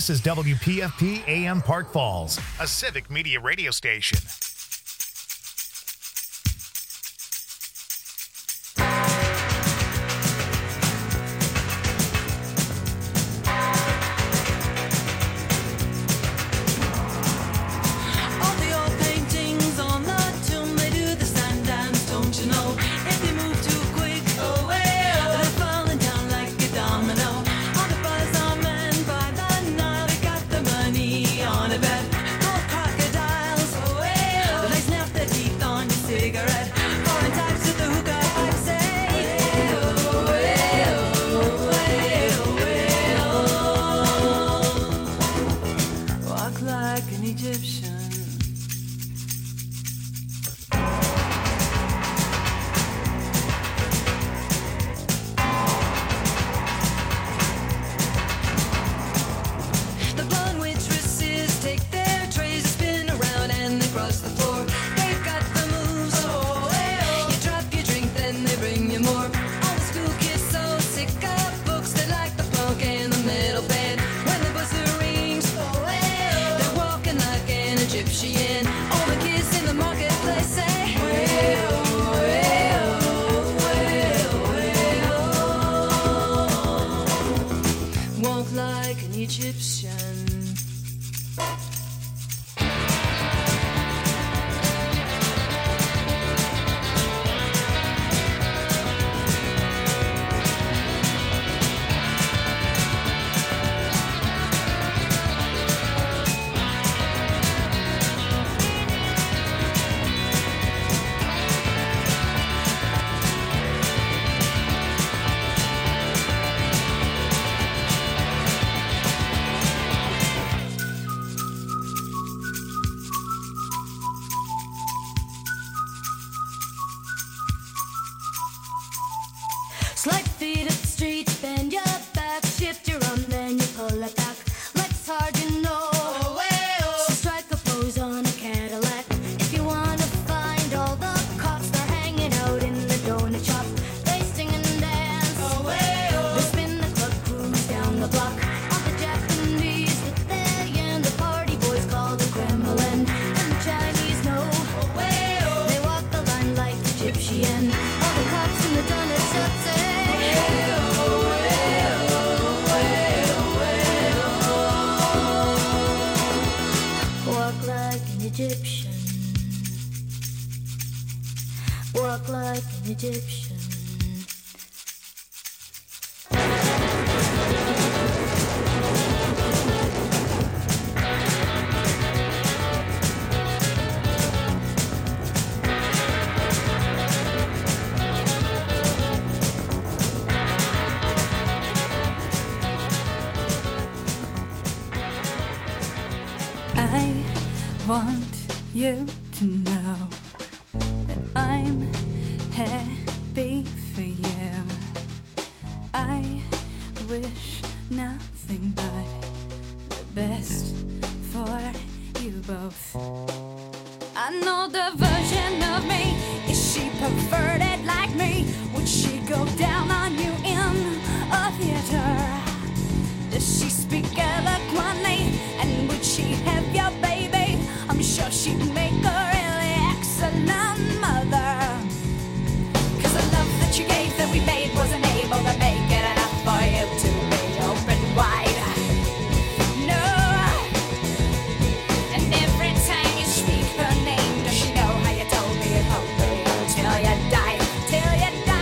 This is WPFP AM Park Falls, a civic media radio station. Walk like an Egyptian. I want you to know that I'm happy for you. I wish nothing but the best for you both. I know the version of me. Is she perverted like me? Would she go down on you in a theater? Does she speak eloquently? And would she have your baby? I'm sure she'd make a really excellent mother. 'Cause the love that you gave that we made wasn't able to make it enough for you to be open wide. No. And every time you speak her name, does she know how you told me it won't be till you die? Till you die.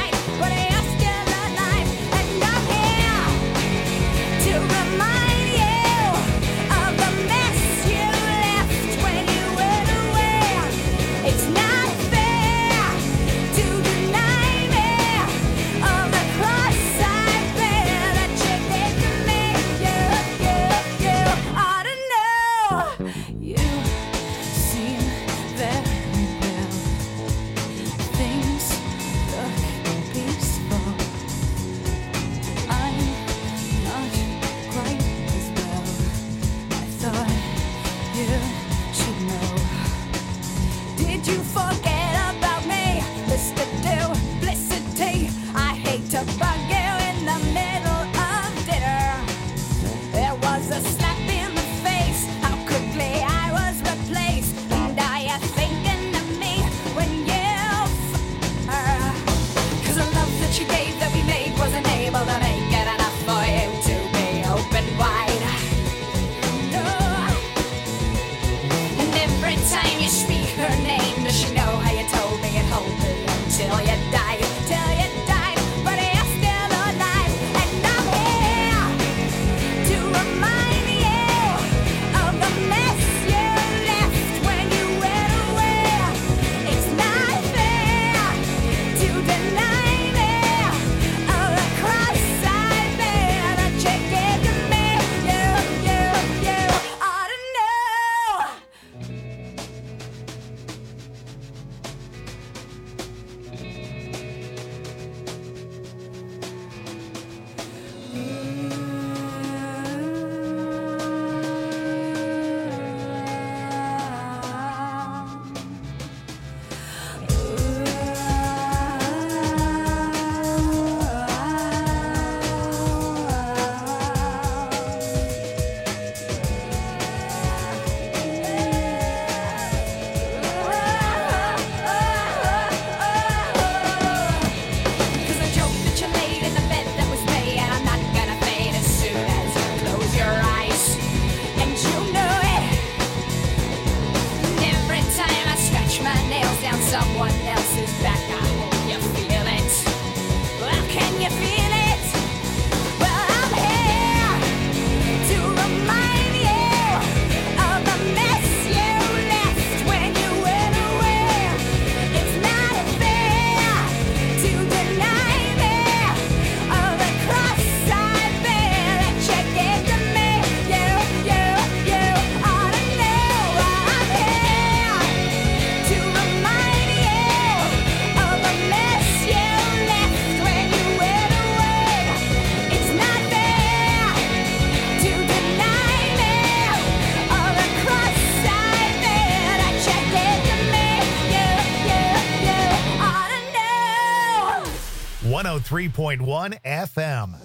103.1 FM.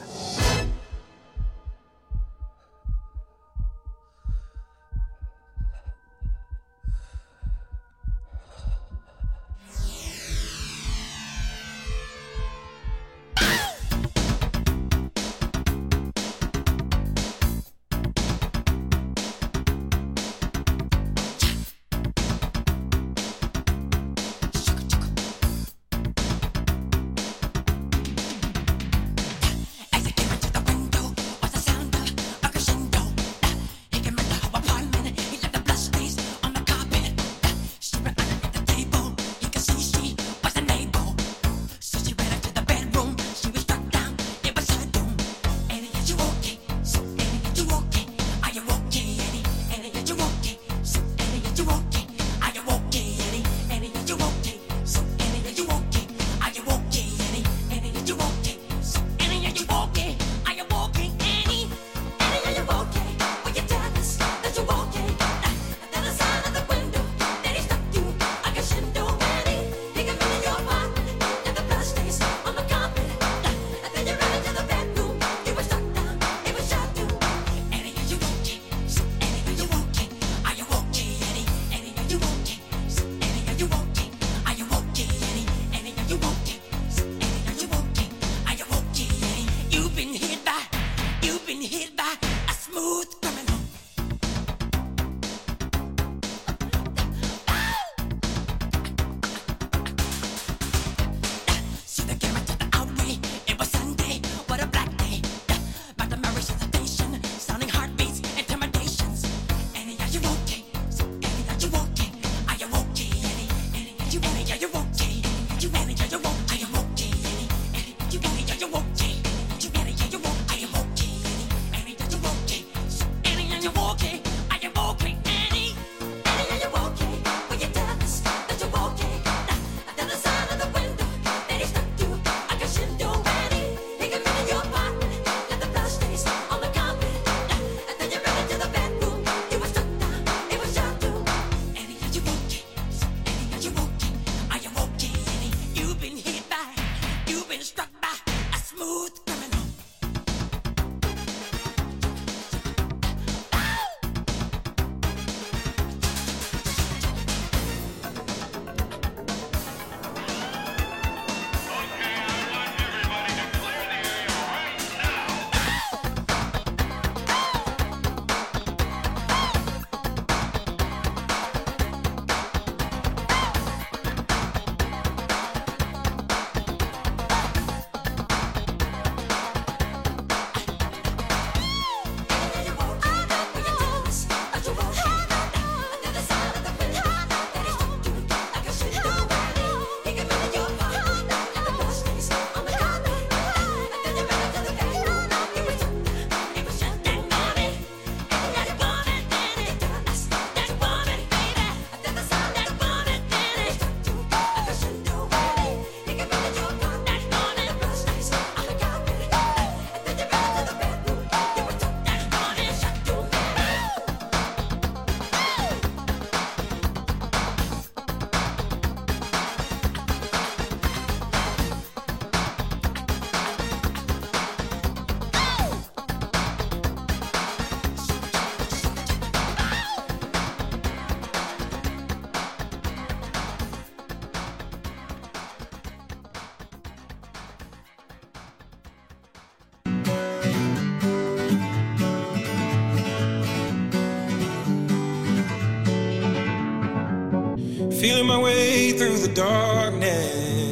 Feeling my way through the darkness,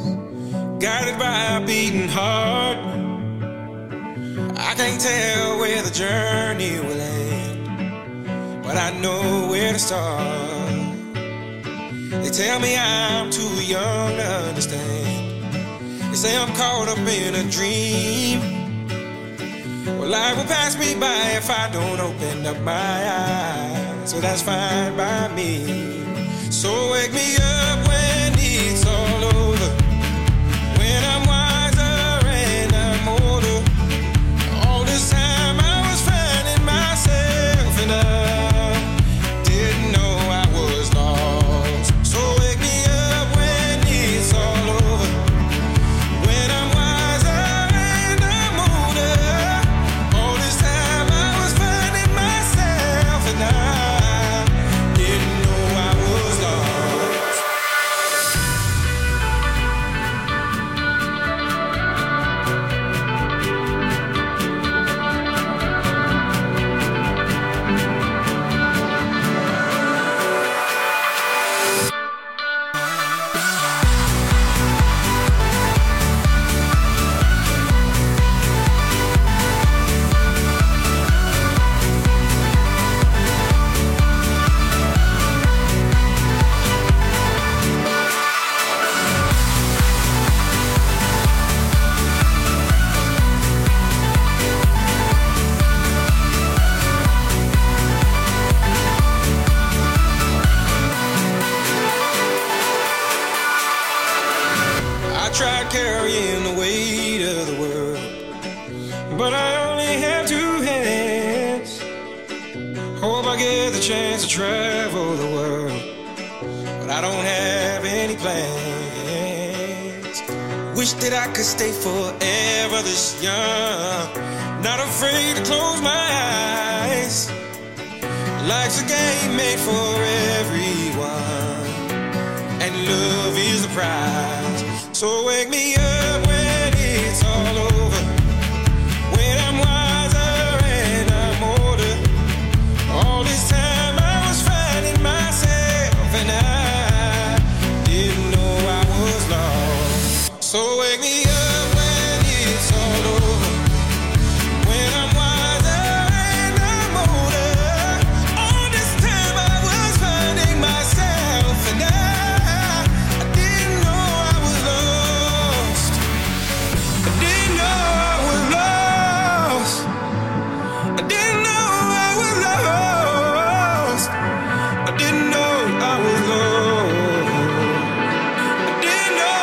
guided by a beating heart. I can't tell where the journey will end, but I know where to start. They tell me I'm too young to understand. They say I'm caught up in a dream. Well, life will pass me by if I don't open up my eyes, so that's fine by me. So wake me up when it's all over, when I'm wiser and I'm older. All this time I was finding myself and I didn't know I was lost. So wake me up when it's all over, when I'm carrying the weight of the world. But I only have 2 hands. Hope I get the chance to travel the world, but I don't have any plans. Wish that I could stay forever this young, not afraid to close my eyes. Life's a game made for everyone, and love is the prize. So wake me up when it's all over, when I'm wiser and I'm older. All this time I was finding myself, and I didn't know I was lost. So wake me up when it's all over, when I'm wiser and I'm older. All this time I was finding myself, and I didn't know I was lost. I didn't know I was lost. I didn't know I was lost. I didn't know I was lost. I didn't know.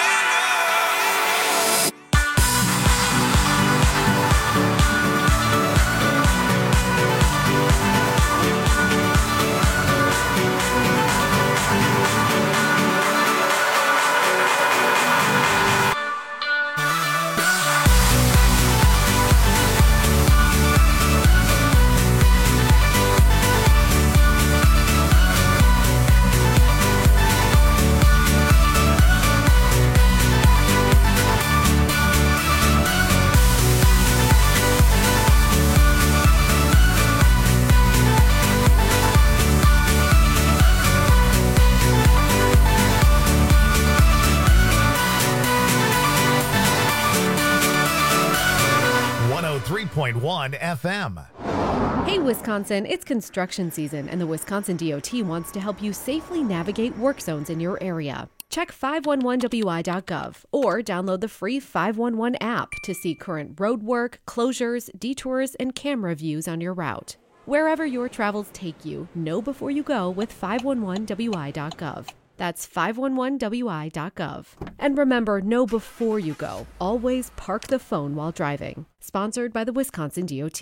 .1 FM. Hey, Wisconsin, it's construction season, and the Wisconsin DOT wants to help you safely navigate work zones in your area. Check 511wi.gov or download the free 511 app to see current road work, closures, detours, and camera views on your route. Wherever your travels take you, know before you go with 511wi.gov. That's 511wi.gov. And remember, know before you go. Always park the phone while driving. Sponsored by the Wisconsin DOT.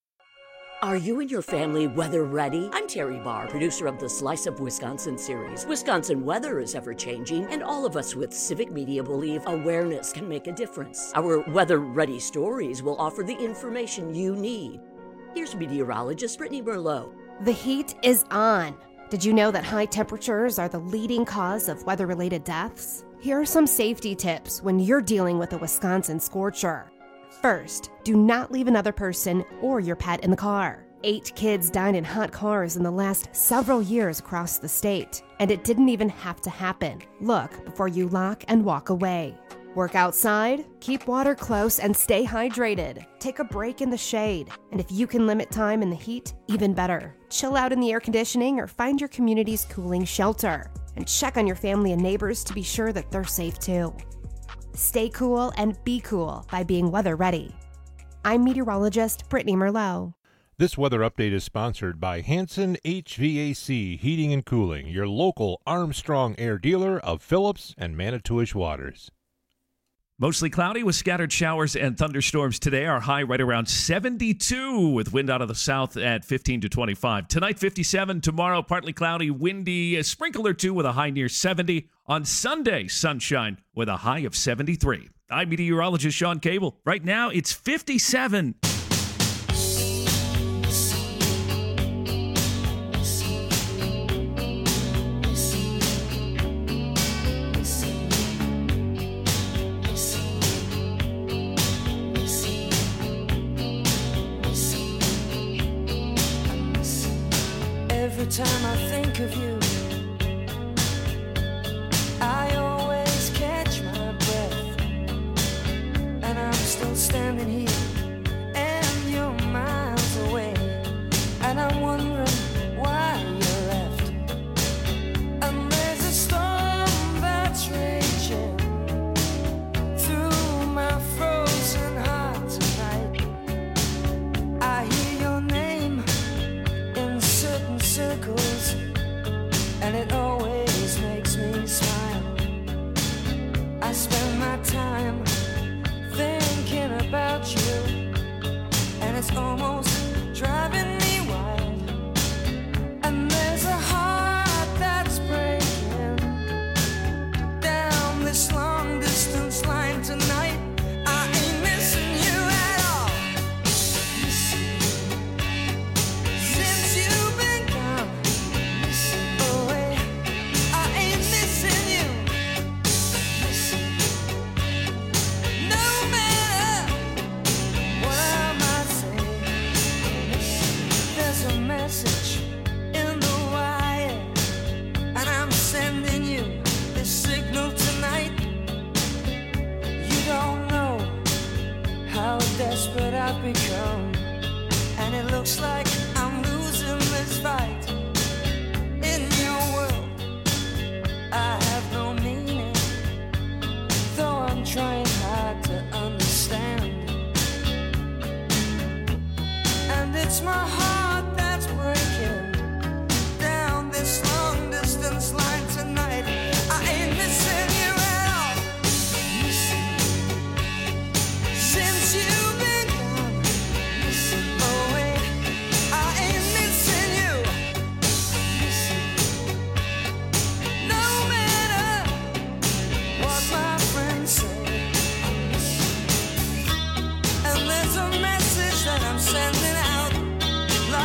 Are you and your family weather ready? I'm Terry Barr, producer of the Slice of Wisconsin series. Wisconsin weather is ever-changing, and all of us with civic media believe awareness can make a difference. Our weather-ready stories will offer the information you need. Here's meteorologist Brittany Merlot. The heat is on. Did you know that high temperatures are the leading cause of weather-related deaths? Here are some safety tips when you're dealing with a Wisconsin scorcher. First, do not leave another person or your pet in the car. 8 kids died in hot cars in the last several years across the state, and it didn't even have to happen. Look before you lock and walk away. Work outside, keep water close, and stay hydrated. Take a break in the shade, and if you can limit time in the heat, even better. Chill out in the air conditioning or find your community's cooling shelter. And check on your family and neighbors to be sure that they're safe too. Stay cool and be cool by being weather ready. I'm meteorologist Brittany Merlot. This weather update is sponsored by Hanson HVAC Heating and Cooling, your local Armstrong Air dealer of Phillips and Manitowish Waters. Mostly cloudy with scattered showers and thunderstorms today. Our high right around 72 with wind out of the south at 15 to 25. Tonight, 57. Tomorrow, partly cloudy, windy, a sprinkle or two with a high near 70. On Sunday, sunshine with a high of 73. I'm meteorologist Sean Cable. Right now, it's 57. Every time I think of you, I always catch my breath, and I'm still standing here, and you're miles away, and I'm wondering why you left. And there's a storm that's raging through my frozen heart tonight. I hear your name in certain circles, and it always makes me smile. I spend my time I've become, and it looks like I'm losing this fight. In your world, I have no meaning, though I'm trying hard to understand. And it's my heart that's breaking down this long distance line tonight. I ain't missing you at all. Since you've been gone, oh wait, I ain't missing you. No matter what my friends say, and there's a message that I'm sending out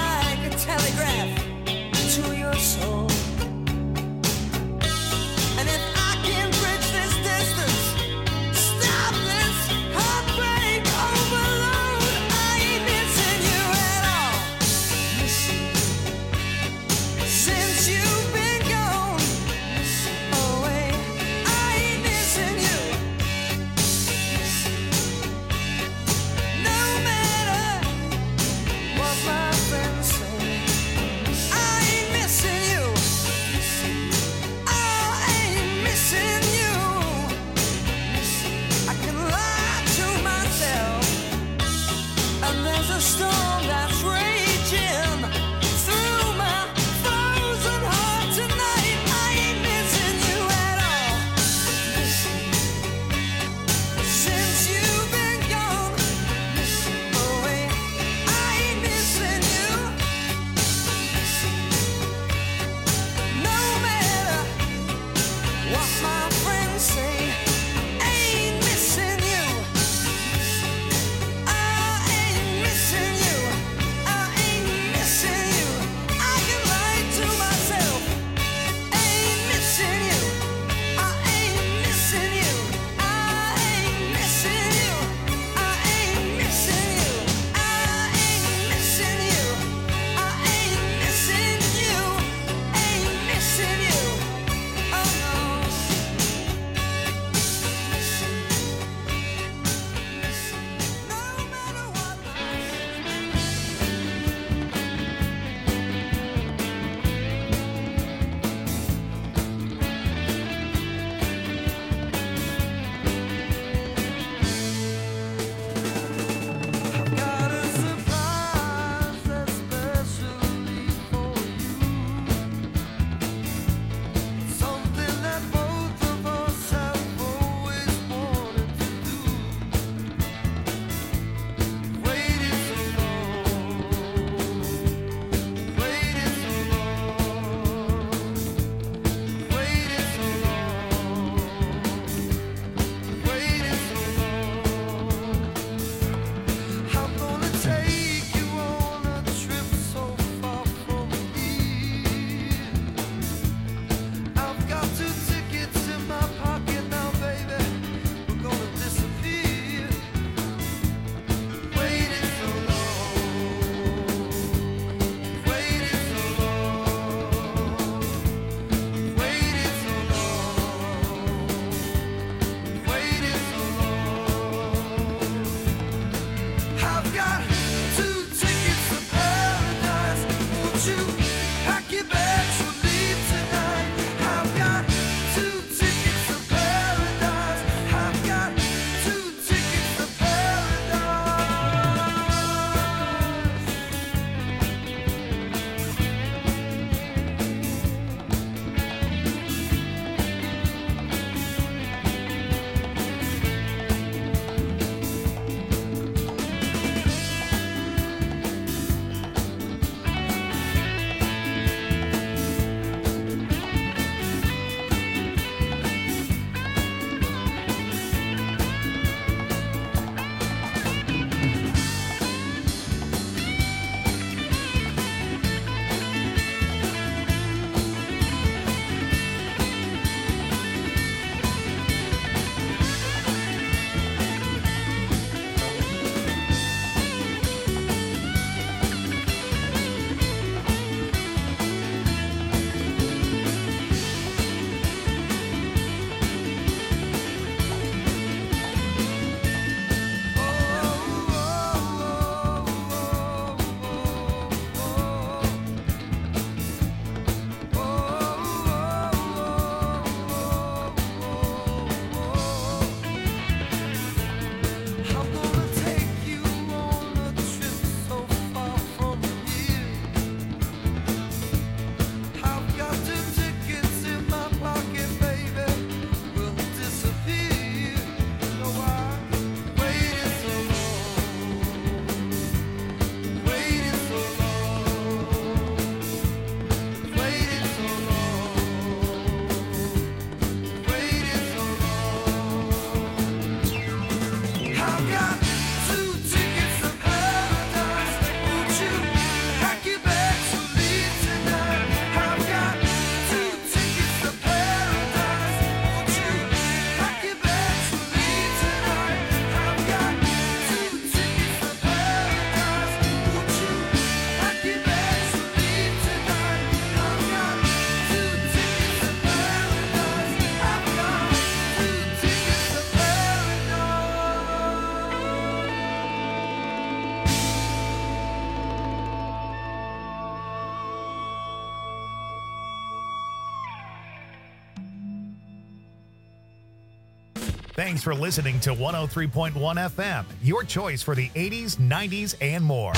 Thanks for listening to 103.1 FM, your choice for the 80s, 90s, and more.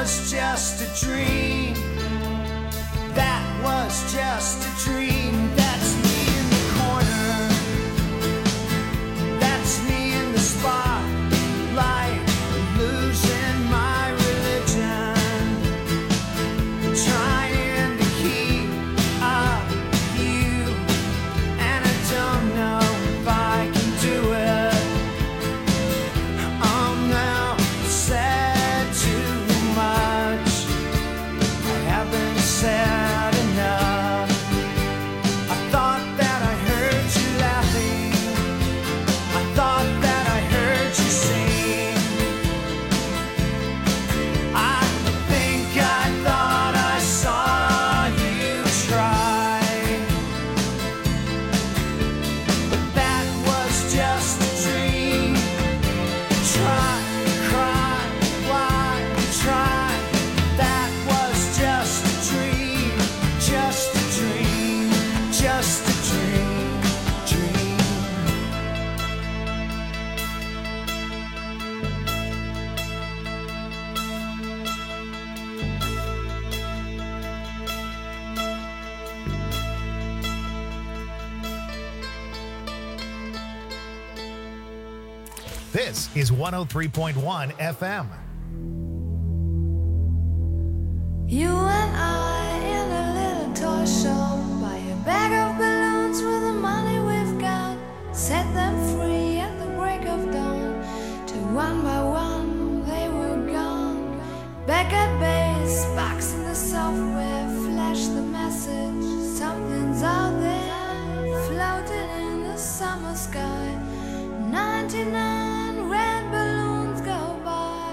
was just a dream. That was just a dream. That's me in the corner. That's me in the spotlight, losing my religion, trying to keep up with you, and I don't know if I can do it. I'm now said too much. I haven't said enough. I thought that I heard you laughing. I thought that I heard you sing. I think I thought I saw you try. But that was just a dream. Try, cry, why try? That was just a dream. Just a dream. Just a dream. Dream. This is 103.1 FM. You and I in a little toy shop, buy a bag of balloons with the money we've got, set them free at the break of dawn. Till one by one they were gone. Back at base, box in the software, flash the message. Something's out there, floating in the summer sky. 99 red balloons go by.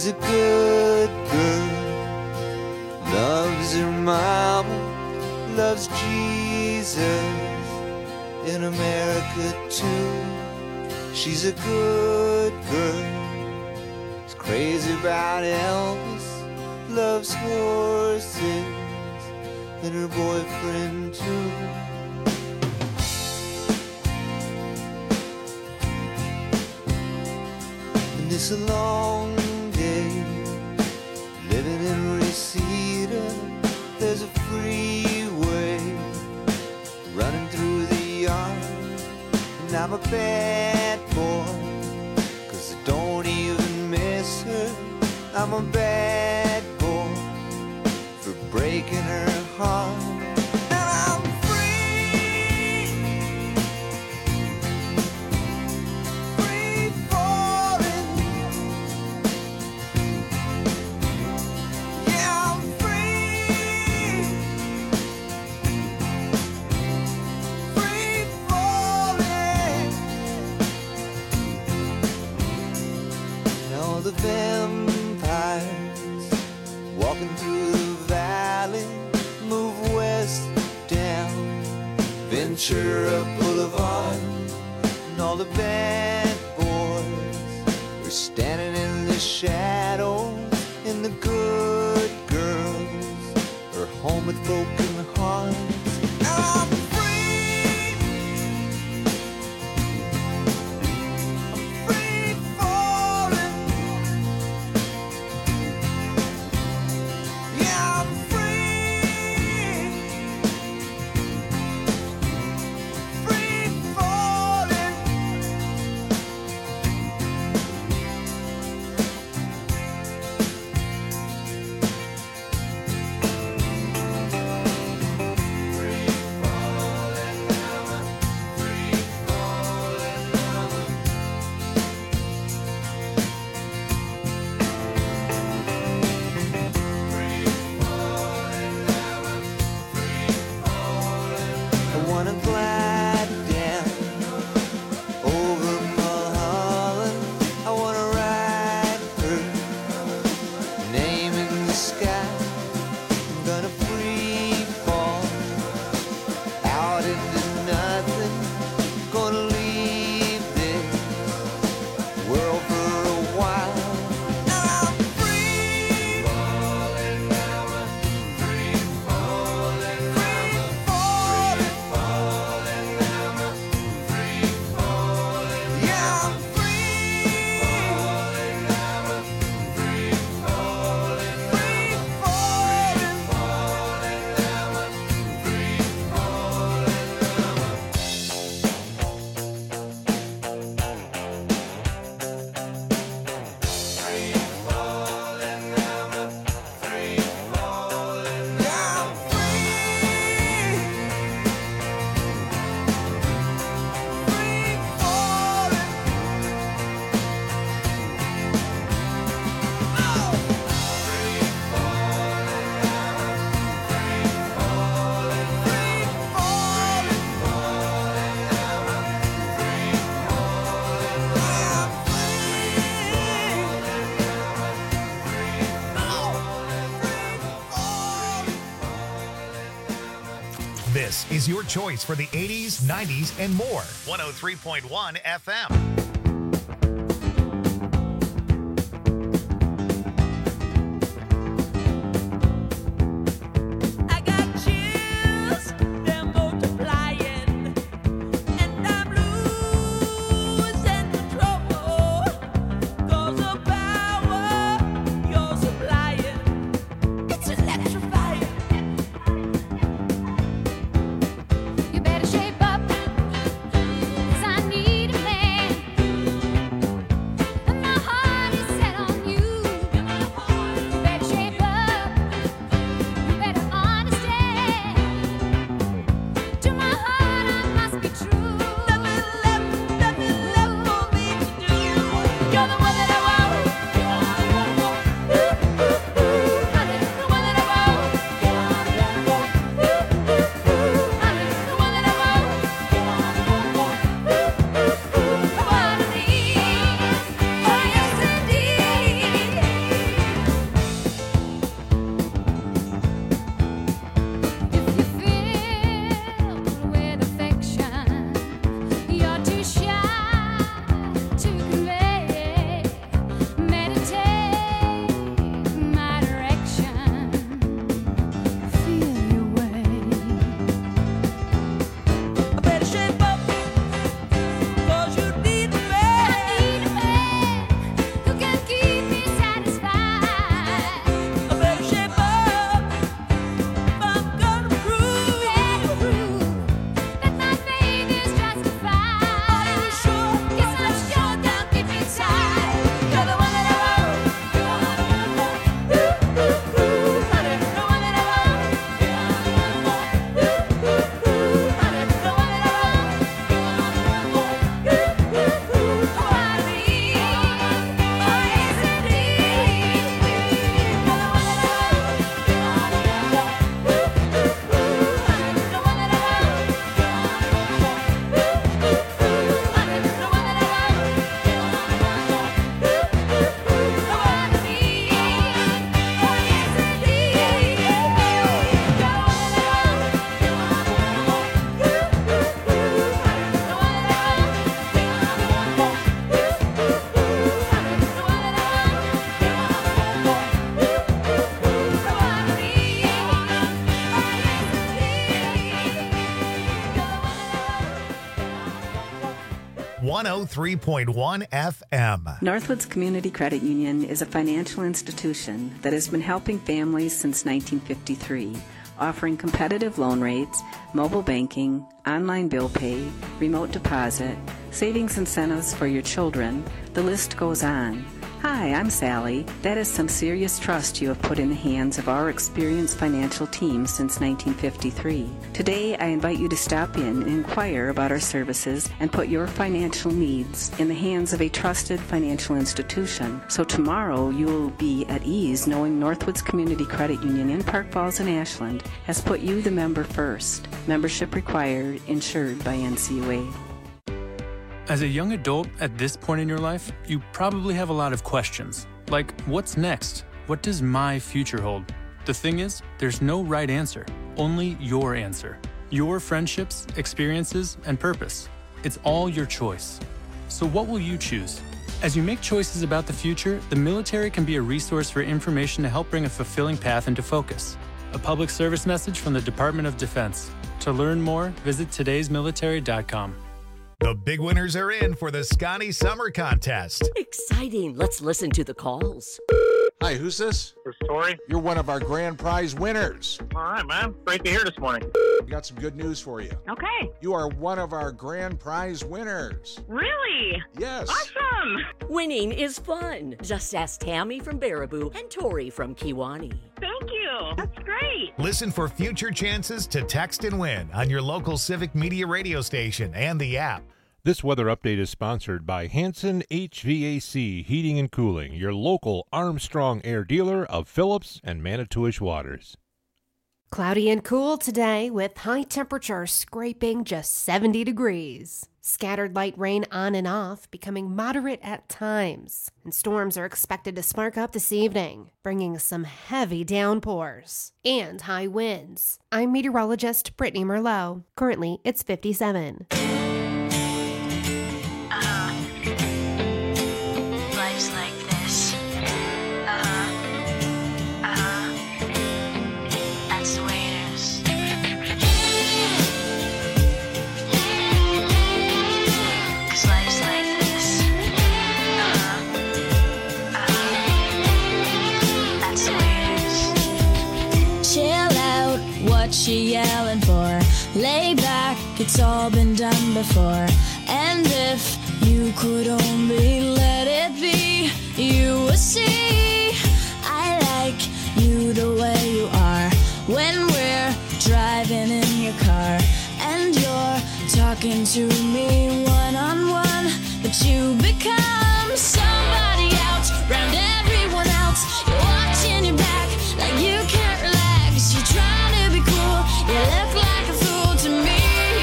She's a good girl, loves her mama, loves Jesus, in America too. She's a good girl, is crazy about Elvis, loves horses, and her boyfriend too. And it's a long day, living in Reseda. There's a freeway running through the yard, and I'm a bad boy, 'cause I don't even miss her. I'm a bad boy for breaking her heart. And I'm free, free falling. Yeah, I'm free, free falling. Now the vampires walking through the valley move west down Ventura Boulevard, and all the bad boys are standing in the shadows, and the good girls are home with broken hearts. Now I'm free, I'm free falling. Yeah, I'm free, free falling. I wanna glide down over Mulholland. I wanna write her name in the sky. I'm gonna free fall out into nothing. Gonna leave this world for a while. And I'm free, falling down, free falling, free falling, falling down, free falling. Yeah, I'm free, falling down, free falling, free falling, falling down, free This is your choice for the 80s, 90s, and more. 103.1 FM. I got chills, they're multiplying, and I'm losing control. 'Cause the power you're supplying, it's electrifying. You better shape up, 'cause I need a man. 103.1 FM. Northwoods Community Credit Union is a financial institution that has been helping families since 1953, offering competitive loan rates, mobile banking, online bill pay, remote deposit, savings incentives for your children. The list goes on. Hi, I'm Sally. That is some serious trust you have put in the hands of our experienced financial team since 1953. Today, I invite you to stop in and inquire about our services and put your financial needs in the hands of a trusted financial institution. So tomorrow, you will be at ease knowing Northwoods Community Credit Union in Park Falls and Ashland has put you, the member, first. Membership required, insured by NCUA. As a young adult at this point in your life, you probably have a lot of questions. Like, what's next? What does my future hold? The thing is, there's no right answer, only your answer. Your friendships, experiences, and purpose. It's all your choice. So what will you choose? As you make choices about the future, the military can be a resource for information to help bring a fulfilling path into focus. A public service message from the Department of Defense. To learn more, visit todaysmilitary.com. The big winners are in for the Scotty Summer Contest. Exciting. Let's listen to the calls. Hi, who's this? This is Tori. You're one of our grand prize winners. All right, man. Great to hear this morning. We got some good news for you. Okay. You are one of our grand prize winners. Really? Yes. Awesome. Winning is fun. Just ask Tammy from Baraboo and Tori from Kiwani. Thank you. That's great. Listen for future chances to text and win on your local Civic Media radio station and the app. This weather update is sponsored by Hanson HVAC Heating and Cooling, your local Armstrong Air dealer of Phillips and Manitowish Waters. Cloudy and cool today with high temperatures scraping just 70 degrees. Scattered light rain on and off, becoming moderate at times. And storms are expected to spark up this evening, bringing some heavy downpours and high winds. I'm meteorologist Brittany Merlot. Currently, it's 57. Life's like this. That's the way it is. 'Cause life's like this. That's the way it is. Chill out, what you yelling for? Lay back, it's all been done before. And if you could only let it be, you would see I like you the way you are. When we're driving in your car and you're talking to me one-on-one, but you become somebody else round everyone else. You're watching your back like you can't relax. You're trying to be cool, you look like a fool to me.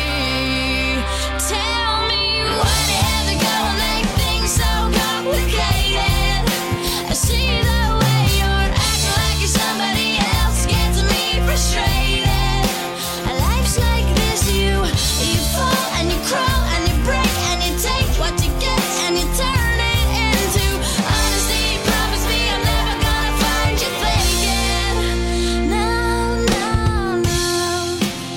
Tell me what ever gonna make things so complicated. I see the way you're acting like you're somebody else, gets me frustrated. Life's like this, you fall and you crawl and you break and you take what you get and you turn it into honesty. Promise me I'm never gonna find you faking. No, no, no.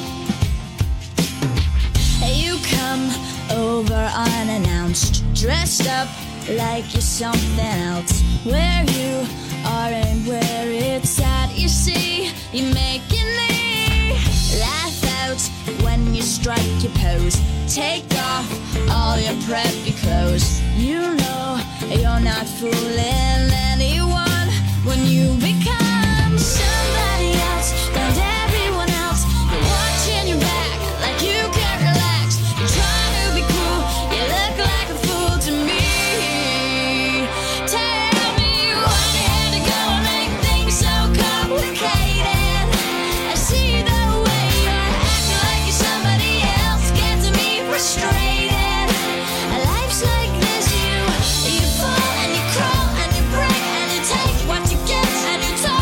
You come over unannounced, dressed up like you're something else. Where you are and where it's at, you see, you're making me laugh out when you strike your pose. Take off all your preppy clothes. You know you're not fooling anyone when you become somebody else and everyone else. You're watching your back like you can't relax. You're trying to be cool, you look like a fool to me. Tell me what had to go and make things so complicated. I see the way you're acting like you're somebody else, gets me frustrated. Life's like this, you fall and you crawl and you break and you take what you get and you talk.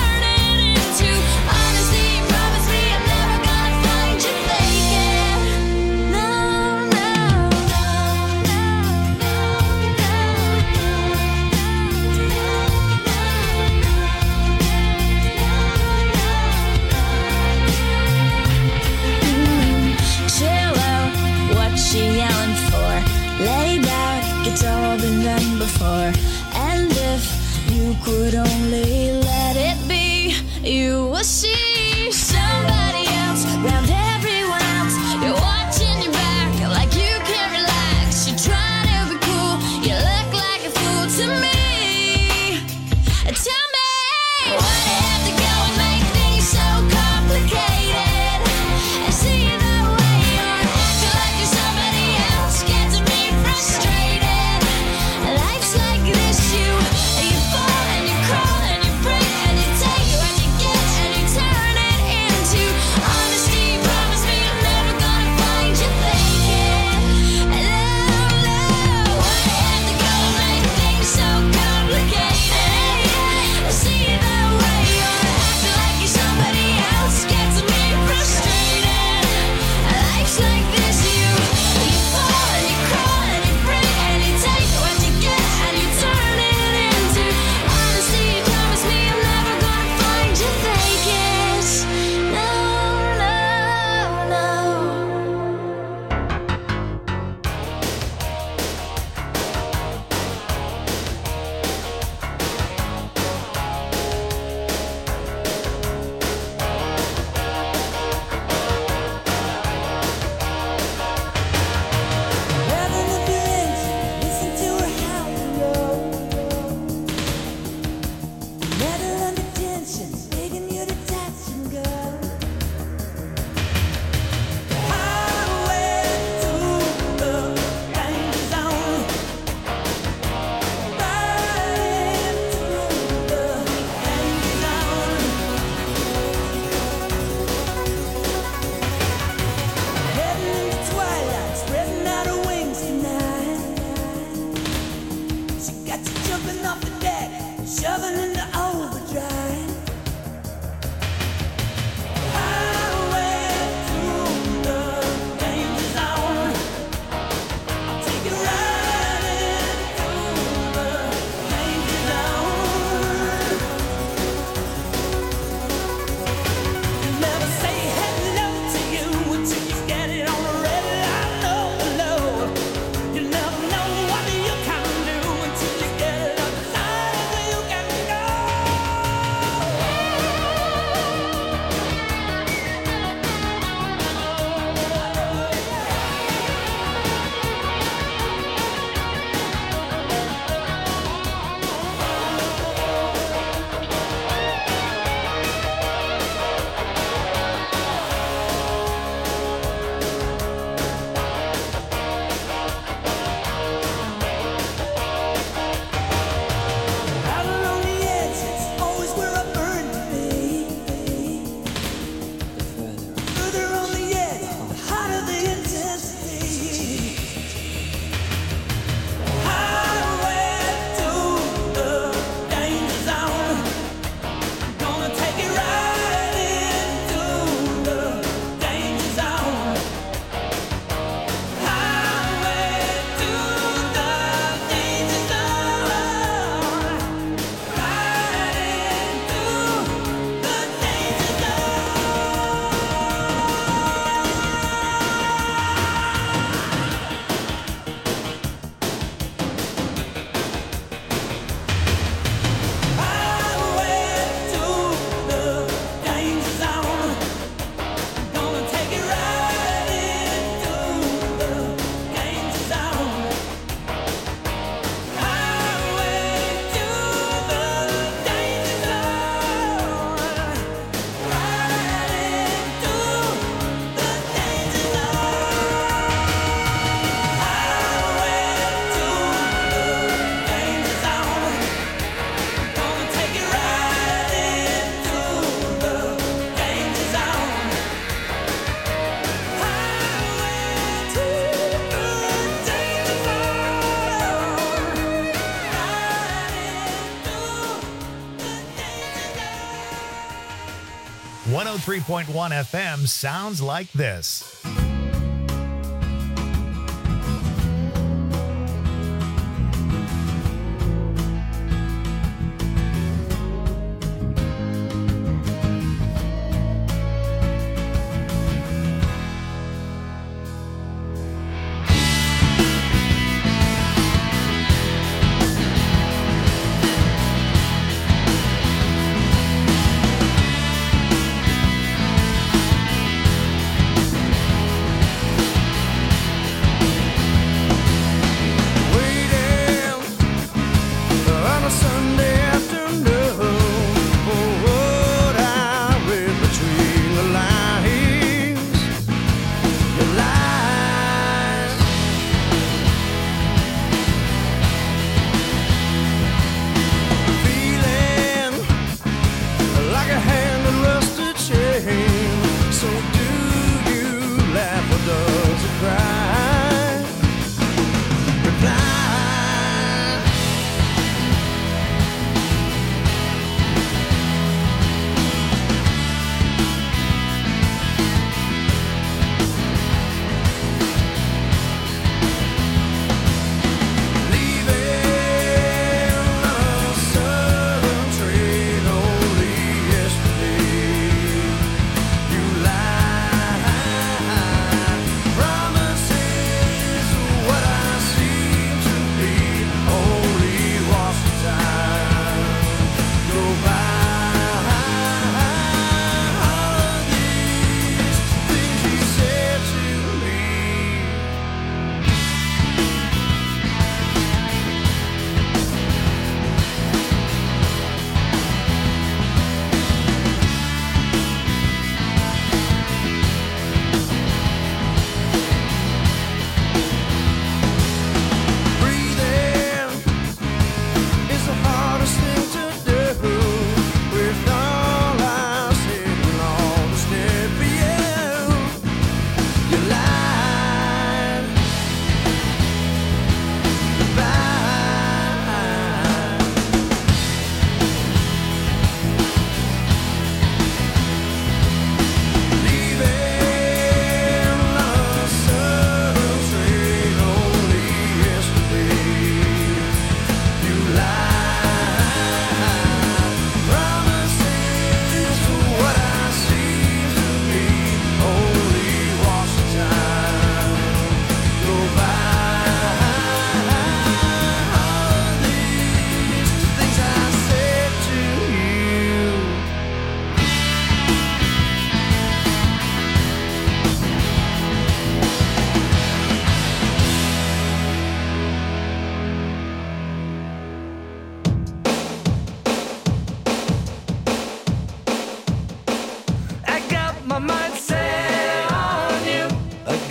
for. And if you could only let it be, you will see somebody else around everyone else. You're watching your back like you can't relax. You're trying to be cool, you look like a fool to me. Tell me, why do you have to go and make things so complicated? And see the way you're acting like you're somebody else gets me frustrated. Life's like this, you fall and you crawl and you break and you take what you get and you turn it into honesty. Promise me you're never gonna find you faking. No, why do you have to go and make things so complicated? See the way you're acting like you're somebody else gets me frustrated. Life's like this, you fall and you crawl and you break and you take what you get and you turn it into honesty. Promise me I'm never gonna find you faking. No, no, no. Shoving into overdrive. Highway to the danger zone. I'll take it right into the danger zone. Never say hello to you until you get it on the red light low. You never know what you can do until you get it on the line where you can go. Out along the edge, it's always where I burn to be. Further on the edge, the hotter the intensity. Highway to the danger zone. Gonna take it right into the danger zone. Highway to the danger zone. Right into the danger Highway to the danger zone. Gonna take it right into the danger zone. Highway to the danger zone. Right into the danger zone. Highway to the danger zone. Gonna take it right into the danger zone. Highway to the danger zone. 103.1 FM sounds like this.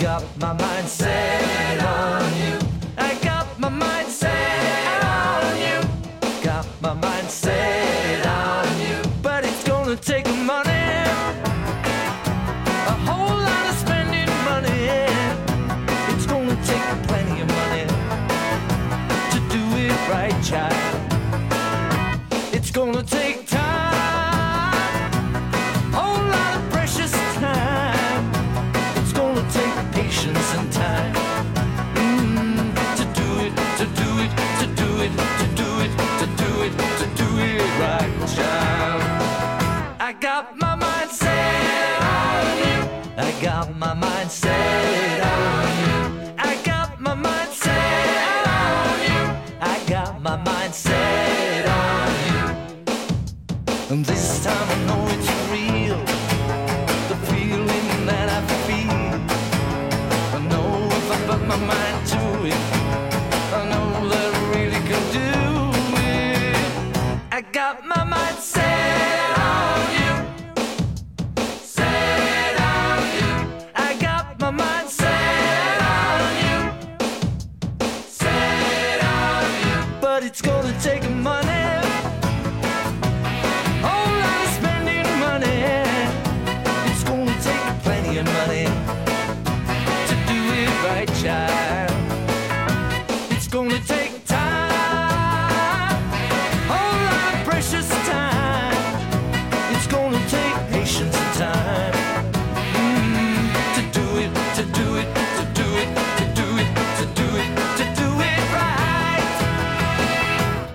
got my mind set on you. I got my mind set on you. Got my mind set on you. But it's gonna take money, a whole lot of spending money. It's gonna take plenty of money to do it right, child. It's gonna take time, whole lot of precious time. It's gonna take patience and time to do it, to do it, to do it, to do it, to do it, to do it right, child. I got my mind set on you. I got my mind set on you. I got my mind set on you. I got my mind set on you. And this time I know it's real, the feeling that I feel. I know if I put my mind to it, I know that I really can do it. I got my mind set on you, set on you. I got my mind set on you, set on you. But it's gonna take money, whole lot of spending money. It's gonna take plenty of money to do it right, child.